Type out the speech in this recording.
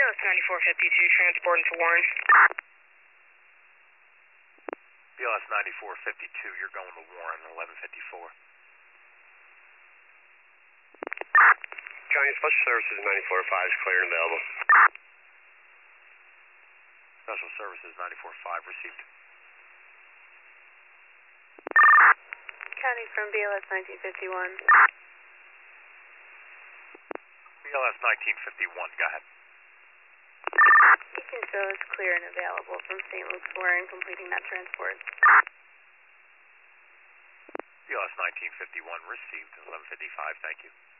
BLS 9452, transporting to Warren. BLS 9452, you're going to Warren, 1154. County Special Services 94-5 is clear and available. Special Services 94-5 received. County from BLS 1951. BLS 1951, go ahead. You can show us clear and available from St. Luke's Warren completing that transport. BLS 1951 received, 1155, thank you.